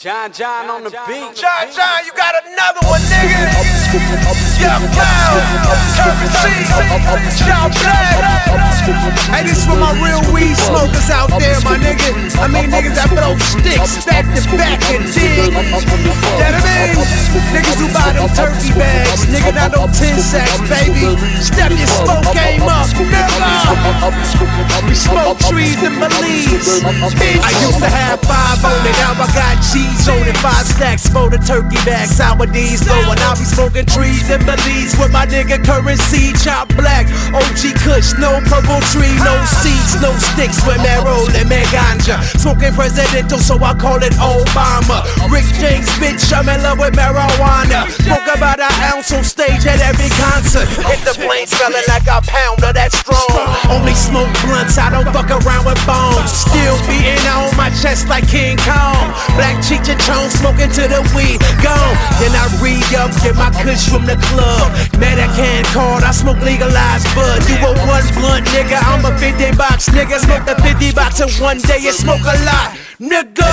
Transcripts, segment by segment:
John on the beat. John, you got another one, nigga. Young Cloud, Currency, John Black. Hey, this for my real weed smokers out there, my nigga. I mean niggas that throw sticks back to back and dig. That I mean? Niggas who buy them turkey bags, nigga, not no 10 sacks, baby. Step your smoke game up, nigga. We smoke trees in Belize. I used to have 5 on it, now I got cheese on it. 5 stacks for the turkey bag, sour D's low, and I'll be smoking trees in Belize with my nigga Currency, Chop Black, OG Kush, no purple tree, no seeds, no sticks with marrow and ganja. Smoking Presidential, so I call it Obama. Rick James, bitch, I'm in love with marijuana. Smoke about an ounce on stage at every concert. Hit the plane smelling like a pound of that strong. Only smoke blunts, I don't fuck around with bombs. Still beating on my chest like King Kong. Black Cheech and Chong smoking to the weed gone. Then I re-up, get my kush from the club. Medican card, I smoke legalized bud. You a one blunt nigga, I'm a 50 box nigga. Smoke the 50 box in one day and smoke a lot, nigga.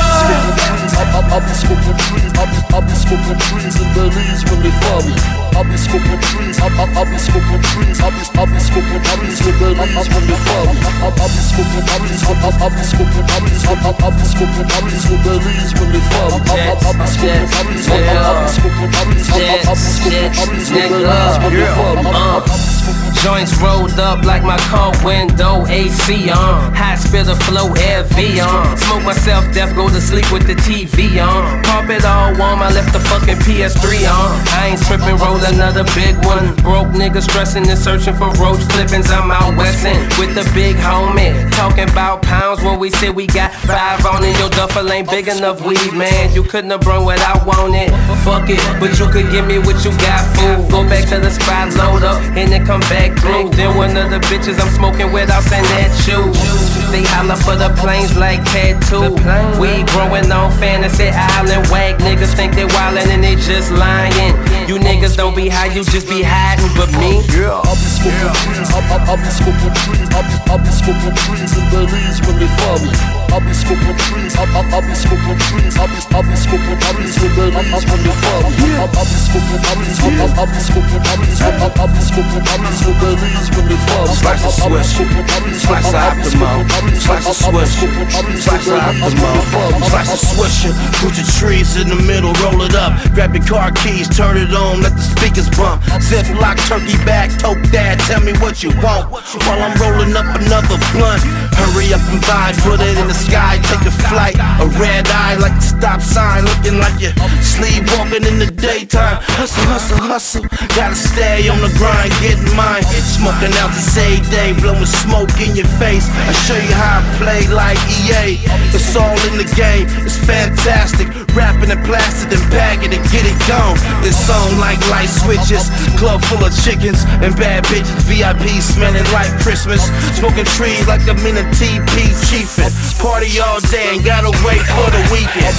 I'll be smoking trees, I'll be smoking trees in Belize when they fly me. I'll be smoking trees, I'll be smoking trees, I'll be smoking trees in Belize when they fly me. I'll be smoking trees, I'll be smoking trees, I'll be smoking trees in Belize when they fly me. I'll be smoking trees, I'll be smoking trees, I'll be smoking trees in Belize when they fly me. Joints rolled up like my car window AC on. High spitter flow LV on. Smoke myself death, go to sleep with the TV on. Carpet all warm, I left the fucking PS3 on. I ain't tripping, roll another big one. Broke niggas stressing and searching for roach clippings. I'm out westin' with the big homie. Talking about pounds when we said we got 5 on it. Your duffel ain't big enough weed, man. You couldn't have brung what I wanted. Fuck it, but you could give me what you got, fool. Go back to the spot, load up, and then come back through. Then one of the bitches I'm smoking with, I'll send that shoe. They holler for the planes like tattoo. We growing on Fantasy Island. Whack niggas think they wildin' and they just lying. You niggas don't be high, you just be hiding. But me, I'll be smoking trees, I'll be smoking trees, I'll be smoking trees in Belize when they fly me. I'll be smoking trees, I'll be smoking trees, I'll be smoking trees in Belize when they fly me. I'll be smoking trees, I'll be smoking trees, I'll be smoking trees in Belize when they fly me. Slice a swish, slice a optimal, slice a swish, slice a optimal, slice a swisher. Put your trees in the middle, roll it up. Grab your car keys, turn it on, let the speakers bump. Ziploc turkey bag, tote that, tell me what you want. While I'm rolling up another blunt, hurry up and buy, put it in the sky, take a flight. A red eye like a stop sign, looking like you're sleepwalking in the daytime. Hustle, hustle, hustle, gotta stay on the grind, getting mine. Smoking out the same day, blowing smoke in your face. I show you how I play like EA. It's all in the game, it's fantastic. Rapping and plastic and pack it and get it gone. This song like light switches, club full of chickens and bad bitches. VIP smelling like Christmas. Smoking trees like I'm in a TP chiefin'. Party all day and gotta wait for the weekend.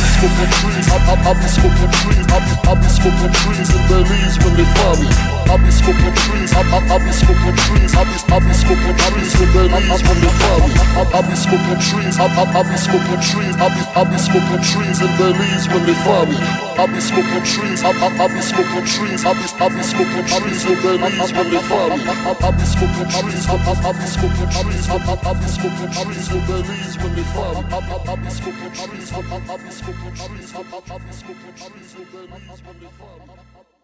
I'll be smoking trees, I'll be smoking trees in Belize when they fly me. I'll be smoking trees, I'll be smoking trees, I'll be smoking trees in Belize when they fly me. I'll be smoking trees, I'll be smoking trees, I'll be smoking trees in Belize when they fly me. I'll be smoking trees, I'll be smoking trees, I'll be smoking trees in Belize when they fly me. I'll be smoking trees, I'll be smoking trees, I'll be smoking trees in Belize when they fly me. I'll be smoking trees, I'll be smoking trees, I'll be smoking trees in Belize when they fly me.